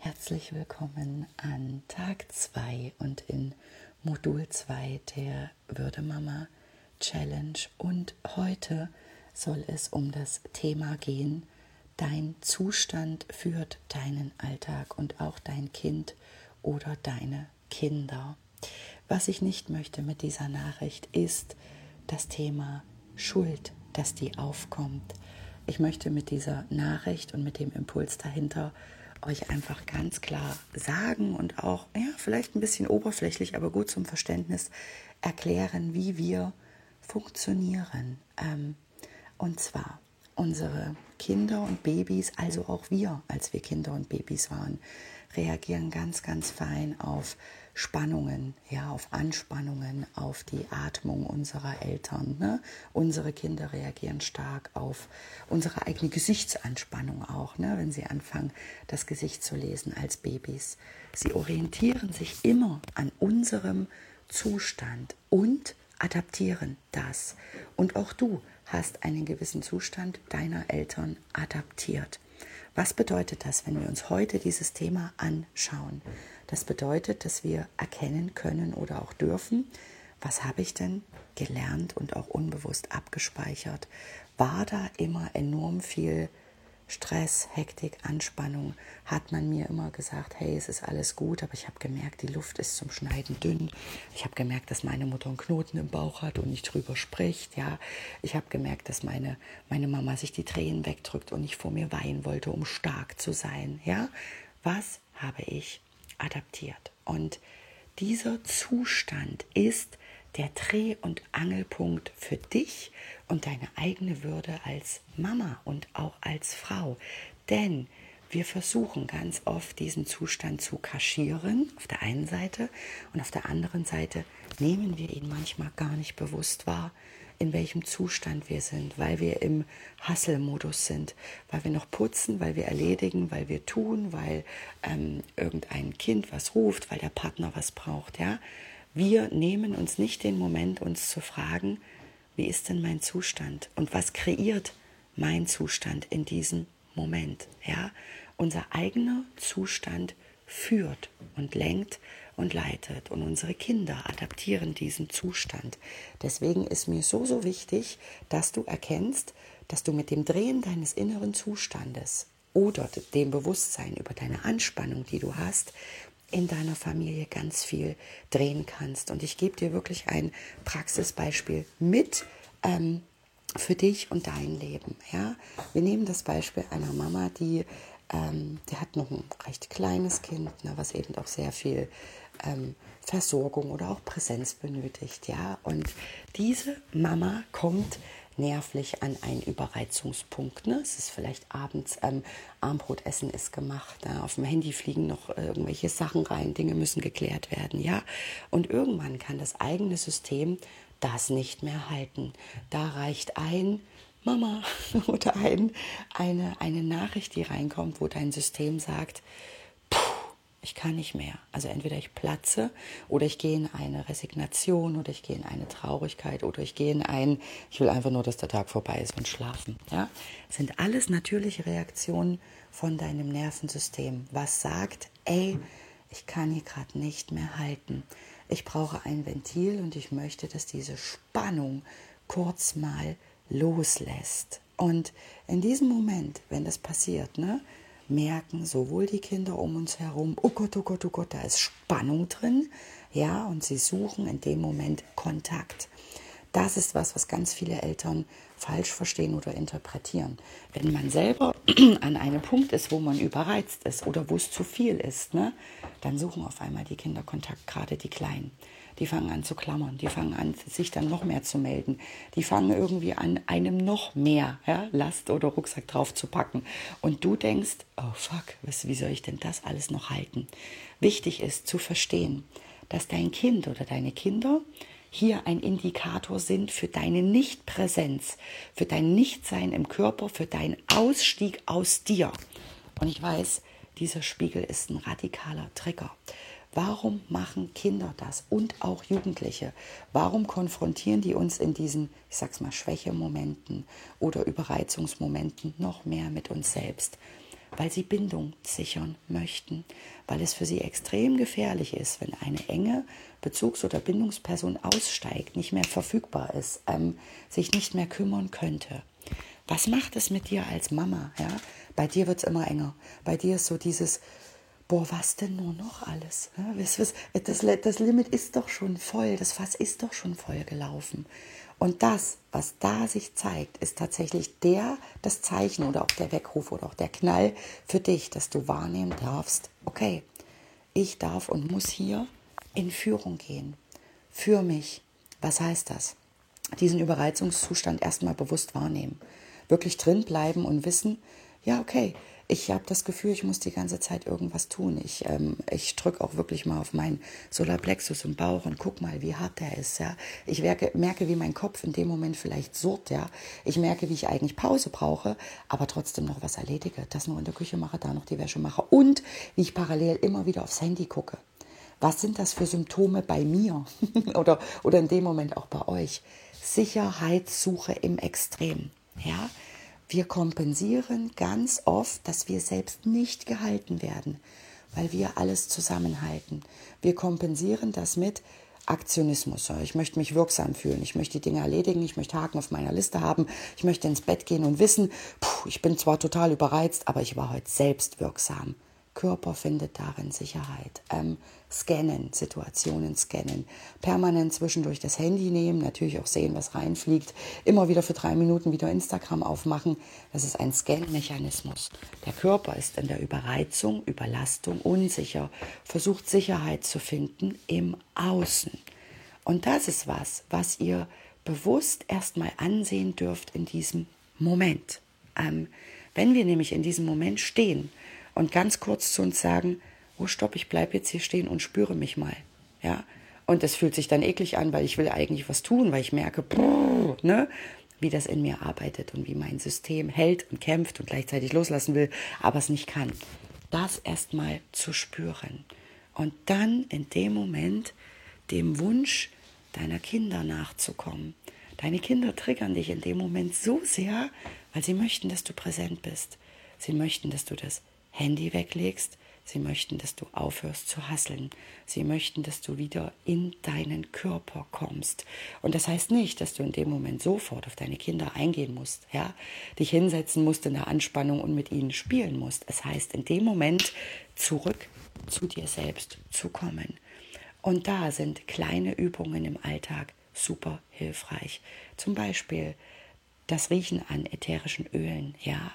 Herzlich willkommen an Tag 2 und in Modul 2 der Würde-Mama Challenge. Und heute soll es um das Thema gehen, dein Zustand führt deinen Alltag und auch dein Kind oder deine Kinder. Was ich nicht möchte mit dieser Nachricht ist das Thema Schuld, dass die aufkommt. Ich möchte mit dieser Nachricht und mit dem Impuls dahinter euch einfach ganz klar sagen und auch, vielleicht ein bisschen oberflächlich, aber gut zum Verständnis erklären, wie wir funktionieren. Und zwar unsere Kinder und Babys, also auch wir, als wir Kinder und Babys waren, reagieren ganz, ganz fein auf Spannungen, auf Anspannungen, auf die Atmung unserer Eltern. Ne? Unsere Kinder reagieren stark auf unsere eigene Gesichtsanspannung auch, ne? Wenn sie anfangen, das Gesicht zu lesen als Babys. Sie orientieren sich immer an unserem Zustand und adaptieren das. Und auch du hast einen gewissen Zustand deiner Eltern adaptiert. Was bedeutet das, wenn wir uns heute dieses Thema anschauen? Das bedeutet, dass wir erkennen können oder auch dürfen, was habe ich denn gelernt und auch unbewusst abgespeichert? War da immer enorm viel Stress, Hektik, Anspannung? Hat man mir immer gesagt, hey, es ist alles gut, aber ich habe gemerkt, die Luft ist zum Schneiden dünn. Ich habe gemerkt, dass meine Mutter einen Knoten im Bauch hat und nicht drüber spricht. Ja, ich habe gemerkt, dass meine Mama sich die Tränen wegdrückt und ich vor mir weinen wollte, um stark zu sein. Ja, was habe ich adaptiert? Und dieser Zustand ist der Dreh- und Angelpunkt für dich und deine eigene Würde als Mama und auch als Frau. Denn wir versuchen ganz oft, diesen Zustand zu kaschieren, auf der einen Seite, und auf der anderen Seite nehmen wir ihn manchmal gar nicht bewusst wahr, in welchem Zustand wir sind, weil wir im Hustle-Modus sind, weil wir noch putzen, weil wir erledigen, weil wir tun, weil irgendein Kind was ruft, weil der Partner was braucht. Ja? Wir nehmen uns nicht den Moment, uns zu fragen, wie ist denn mein Zustand und was kreiert mein Zustand in diesem Moment. Ja? Unser eigener Zustand führt und lenkt und leitet und unsere Kinder adaptieren diesen Zustand. Deswegen ist mir so wichtig, dass du erkennst, dass du mit dem Drehen deines inneren Zustandes oder dem Bewusstsein über deine Anspannung, die du hast, in deiner Familie ganz viel drehen kannst. Und ich gebe dir wirklich ein Praxisbeispiel mit für dich und dein Leben. Ja? Wir nehmen das Beispiel einer Mama, die hat noch ein recht kleines Kind, was eben auch sehr viel Versorgung oder auch Präsenz benötigt. Ja? Und diese Mama kommt nervlich an einen Überreizungspunkt. Ne? Es ist vielleicht abends, Abendbrotessen ist gemacht, auf dem Handy fliegen noch irgendwelche Sachen rein, Dinge müssen geklärt werden. Ja? Und irgendwann kann das eigene System das nicht mehr halten. Da reicht ein Mama oder eine Nachricht, die reinkommt, wo dein System sagt, ich kann nicht mehr. Also entweder ich platze oder ich gehe in eine Resignation oder ich gehe in eine Traurigkeit oder ich gehe in ich will einfach nur, dass der Tag vorbei ist und schlafen. Ja? Das sind alles natürliche Reaktionen von deinem Nervensystem, was sagt, ich kann hier gerade nicht mehr halten. Ich brauche ein Ventil und ich möchte, dass diese Spannung kurz mal loslässt. Und in diesem Moment, wenn das passiert, merken sowohl die Kinder um uns herum, oh Gott, da ist Spannung drin, ja, und sie suchen in dem Moment Kontakt. Das ist was ganz viele Eltern falsch verstehen oder interpretieren. Wenn man selber an einem Punkt ist, wo man überreizt ist oder wo es zu viel ist, dann suchen auf einmal die Kinder Kontakt, gerade die Kleinen. Die fangen an zu klammern, die fangen an, sich dann noch mehr zu melden. Die fangen irgendwie an, einem noch mehr Last oder Rucksack drauf zu packen. Und du denkst, oh fuck, wie soll ich denn das alles noch halten? Wichtig ist zu verstehen, dass dein Kind oder deine Kinder hier ein Indikator sind für deine Nichtpräsenz, für dein Nichtsein im Körper, für deinen Ausstieg aus dir. Und ich weiß, dieser Spiegel ist ein radikaler Trigger. Warum machen Kinder das und auch Jugendliche? Warum konfrontieren die uns in diesen, ich sag's mal, Schwächemomenten oder Überreizungsmomenten noch mehr mit uns selbst? weil sie Bindung sichern möchten, weil es für sie extrem gefährlich ist, wenn eine enge Bezugs- oder Bindungsperson aussteigt, nicht mehr verfügbar ist, sich nicht mehr kümmern könnte. Was macht es mit dir als Mama? Ja? Bei dir wird es immer enger. Bei dir ist so dieses, boah, was denn nur noch alles? Ja, das Limit ist doch schon voll, das Fass ist doch schon voll gelaufen. Und das, was da sich zeigt, ist tatsächlich das Zeichen oder auch der Weckruf oder auch der Knall für dich, dass du wahrnehmen darfst, okay, ich darf und muss hier in Führung gehen. Für mich. Was heißt das? Diesen Überreizungszustand erstmal bewusst wahrnehmen. Wirklich drin bleiben und wissen, ja, okay, ich habe das Gefühl, ich muss die ganze Zeit irgendwas tun. Ich drücke auch wirklich mal auf meinen Solarplexus im Bauch und guck mal, wie hart der ist. Ja. Ich merke, wie mein Kopf in dem Moment vielleicht surrt. Ja. Ich merke, wie ich eigentlich Pause brauche, aber trotzdem noch was erledige. Das nur in der Küche mache, da noch die Wäsche mache und wie ich parallel immer wieder aufs Handy gucke. Was sind das für Symptome bei mir oder in dem Moment auch bei euch? Sicherheitssuche im Extrem. Ja? Wir kompensieren ganz oft, dass wir selbst nicht gehalten werden, weil wir alles zusammenhalten. Wir kompensieren das mit Aktionismus. Ich möchte mich wirksam fühlen, ich möchte die Dinge erledigen, ich möchte Haken auf meiner Liste haben, ich möchte ins Bett gehen und wissen, ich bin zwar total überreizt, aber ich war heute selbst wirksam. Körper findet darin Sicherheit. Scannen, Situationen scannen. Permanent zwischendurch das Handy nehmen, natürlich auch sehen, was reinfliegt. Immer wieder für 3 Minuten wieder Instagram aufmachen. Das ist ein Scan-Mechanismus. Der Körper ist in der Überreizung, Überlastung, unsicher, versucht Sicherheit zu finden im Außen. Und das ist was ihr bewusst erstmal ansehen dürft in diesem Moment. Wenn wir nämlich in diesem Moment stehen und ganz kurz zu uns sagen, oh stopp, ich bleibe jetzt hier stehen und spüre mich mal. Ja? Und das fühlt sich dann eklig an, weil ich will eigentlich was tun, weil ich merke, wie das in mir arbeitet und wie mein System hält und kämpft und gleichzeitig loslassen will, aber es nicht kann. Das erstmal zu spüren. Und dann in dem Moment dem Wunsch deiner Kinder nachzukommen. Deine Kinder triggern dich in dem Moment so sehr, weil sie möchten, dass du präsent bist. Sie möchten, dass du das Handy weglegst. Sie möchten, dass du aufhörst zu hasseln. Sie möchten, dass du wieder in deinen Körper kommst. Und das heißt nicht, dass du in dem Moment sofort auf deine Kinder eingehen musst, ja? Dich hinsetzen musst in der Anspannung und mit ihnen spielen musst. Es heißt, in dem Moment zurück zu dir selbst zu kommen. Und da sind kleine Übungen im Alltag super hilfreich. Zum Beispiel das Riechen an ätherischen Ölen, ja,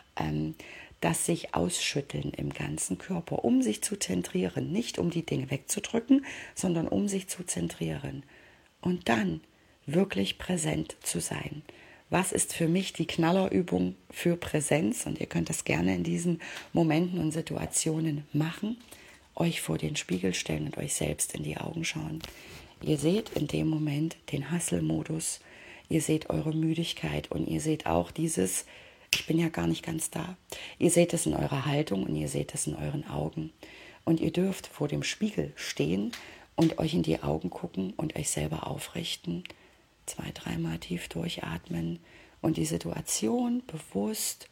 das sich ausschütteln im ganzen Körper, um sich zu zentrieren, nicht um die Dinge wegzudrücken, sondern um sich zu zentrieren. Und dann wirklich präsent zu sein. Was ist für mich die Knallerübung für Präsenz? Und ihr könnt das gerne in diesen Momenten und Situationen machen. Euch vor den Spiegel stellen und euch selbst in die Augen schauen. Ihr seht in dem Moment den Hustle-Modus, ihr seht eure Müdigkeit und ihr seht auch dieses, ich bin ja gar nicht ganz da. Ihr seht es in eurer Haltung und ihr seht es in euren Augen. Und ihr dürft vor dem Spiegel stehen und euch in die Augen gucken und euch selber aufrichten. 2-3 Mal tief durchatmen und die Situation bewusst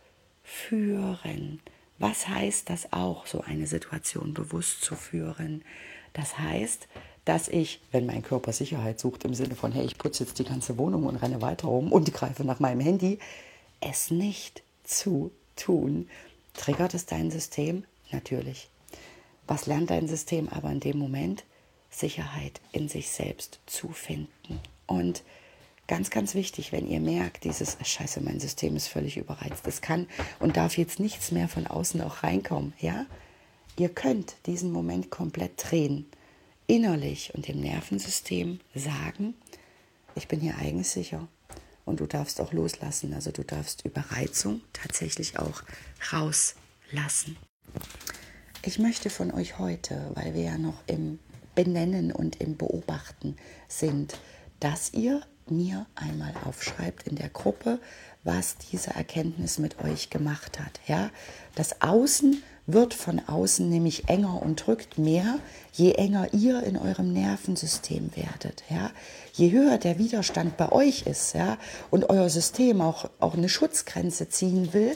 führen. Was heißt das auch, so eine Situation bewusst zu führen? Das heißt, dass ich, wenn mein Körper Sicherheit sucht, im Sinne von, hey, ich putze jetzt die ganze Wohnung und renne weiter rum und greife nach meinem Handy, es nicht zu tun. Triggert es dein System? Natürlich. Was lernt dein System aber in dem Moment? Sicherheit in sich selbst zu finden. Und ganz, ganz wichtig, wenn ihr merkt, Scheiße, mein System ist völlig überreizt, es kann und darf jetzt nichts mehr von außen auch reinkommen, ja? Ihr könnt diesen Moment komplett drehen, innerlich und dem Nervensystem sagen, ich bin hier eigentlich sicher und du darfst auch loslassen, also du darfst Überreizung tatsächlich auch rauslassen. Ich möchte von euch heute, weil wir ja noch im Benennen und im Beobachten sind, dass ihr mir einmal aufschreibt in der Gruppe, was diese Erkenntnis mit euch gemacht hat. Ja? Das Außen wird von außen nämlich enger und drückt mehr, je enger ihr in eurem Nervensystem werdet. Ja? Je höher der Widerstand bei euch ist, ja, und euer System auch eine Schutzgrenze ziehen will,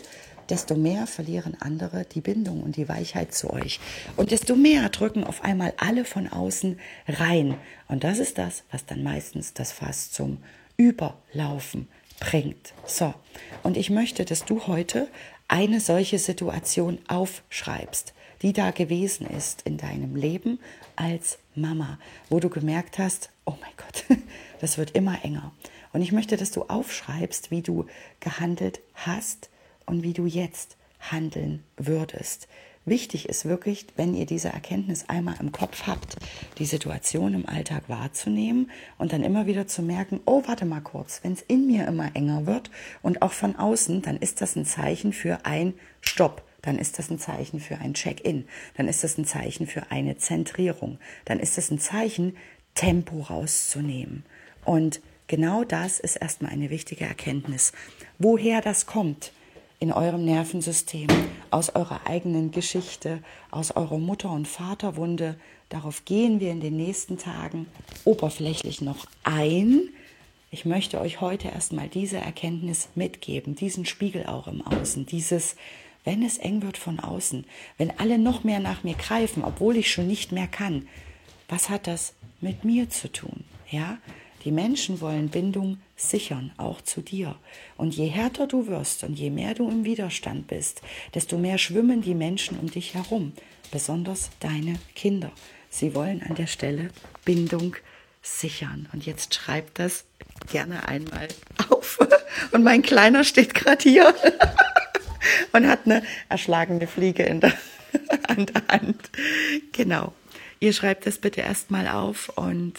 desto mehr verlieren andere die Bindung und die Weichheit zu euch. Und desto mehr drücken auf einmal alle von außen rein. Und das ist das, was dann meistens das Fass zum Überlaufen bringt. So, und ich möchte, dass du heute eine solche Situation aufschreibst, die da gewesen ist in deinem Leben als Mama, wo du gemerkt hast, oh mein Gott, das wird immer enger. Und ich möchte, dass du aufschreibst, wie du gehandelt hast und wie du jetzt handeln würdest. Wichtig ist wirklich, wenn ihr diese Erkenntnis einmal im Kopf habt, die Situation im Alltag wahrzunehmen und dann immer wieder zu merken, oh, warte mal kurz, wenn es in mir immer enger wird und auch von außen, dann ist das ein Zeichen für ein Stopp. Dann ist das ein Zeichen für ein Check-in. Dann ist das ein Zeichen für eine Zentrierung. Dann ist das ein Zeichen, Tempo rauszunehmen. Und genau das ist erstmal eine wichtige Erkenntnis. Woher das kommt in eurem Nervensystem, aus eurer eigenen Geschichte, aus eurer Mutter- und Vaterwunde, darauf gehen wir in den nächsten Tagen oberflächlich noch ein. Ich möchte euch heute erstmal diese Erkenntnis mitgeben, diesen Spiegel auch im Außen, dieses, wenn es eng wird von außen, wenn alle noch mehr nach mir greifen, obwohl ich schon nicht mehr kann, was hat das mit mir zu tun? Ja? Die Menschen wollen Bindung sichern, auch zu dir. Und je härter du wirst und je mehr du im Widerstand bist, desto mehr schwimmen die Menschen um dich herum, besonders deine Kinder. Sie wollen an der Stelle Bindung sichern. Und jetzt schreibt das gerne einmal auf. Und mein Kleiner steht gerade hier und hat eine erschlagene Fliege an der Hand. Genau. Ihr schreibt das bitte erstmal auf und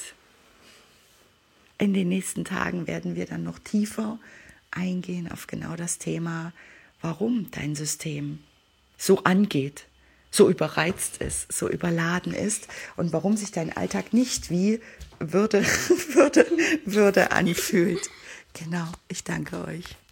in den nächsten Tagen werden wir dann noch tiefer eingehen auf genau das Thema, warum dein System so angeht, so überreizt ist, so überladen ist und warum sich dein Alltag nicht wie Würde anfühlt. Genau, ich danke euch.